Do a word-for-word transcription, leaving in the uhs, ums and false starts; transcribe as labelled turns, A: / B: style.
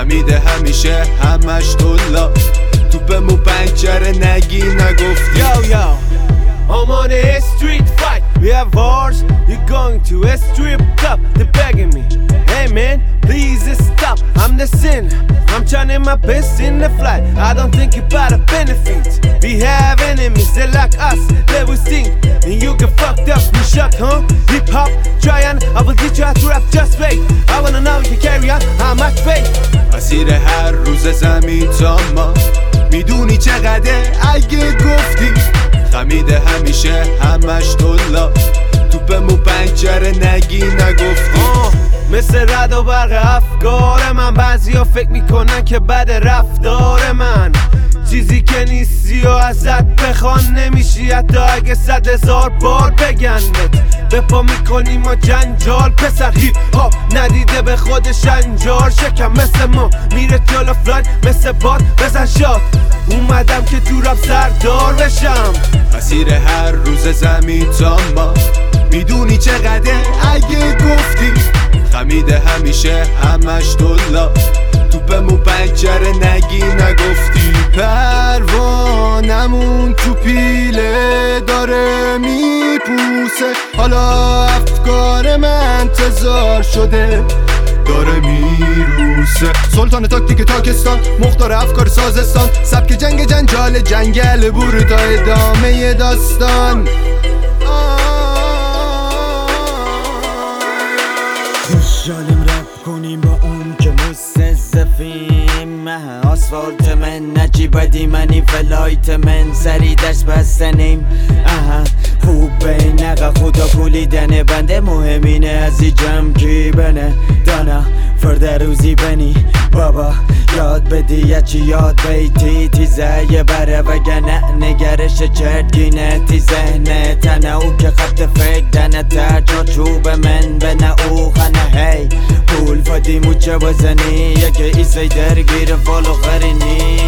A: خمیده همیشه همش دلا توپمو پنچره نگی نگفتی.
B: Yo yo I'm on a street fight. We have wars. You're going to a strip club. They're begging me. Hey man, please stop. I'm the sin. I'm trying my best in the flight. I don't think about the benefits. We have enemies. They like us. They will sing. And you get fucked up. You shut, huh? Hip hop. Try and I will teach you how to rap. Just wait. I wanna know if you carry on. How much faith?
A: اسیر هر روز زمین تا ما میدونی چقدر اگه گفتی خمیده همیشه همش دلا توپمو پنچره نگی نگفتی.
B: مثل رد و برق افکار من بعضی ها فکر میکنن که بد رفتار من چیزی که نیستی و ازت بخوان نمیشی حتی اگه صد هزار بار بگنت به پا میکنی ما جنجال پسر هیپ هاپ ندیده به خودش انجار شکم مثل ما میره جلو فلاید مثل باد بزن شاد اومدم که تو رب سردار بشم.
A: اسیر هر روز زمین تا ما میدونی چقدر اگه گفتی خمیده همیشه همش دلا توپمو پنچره نگی نگفتی. پروانمون تو پیله داره میپوسه حالا افکار من انتظار شده داره میروسه. سلطان تاکتیک تاکستان مختار افکار سازستان سبک جنگ جنجال جنگل برو تا ادامه داستان.
C: خوشحالیم رپ کنیم با اون که مستضعفیم آسفالت من نجیب بدی منی فلایت من سری دست بستنیم اها خوب به نقا خدا کولیدن بنده مهمینه از ای جمع کی بنه دانا فرد روزی بنی بابا یاد بدی یا چی یاد بیتی تیزه یه بره وگنه نگرش چرتگینه تی ذهنه تنه او که خط فکر دنه تر چا چوب من بنه او خنه هی پول فادی موچه بزنی یکی ایسی درگیر فالو خرینی.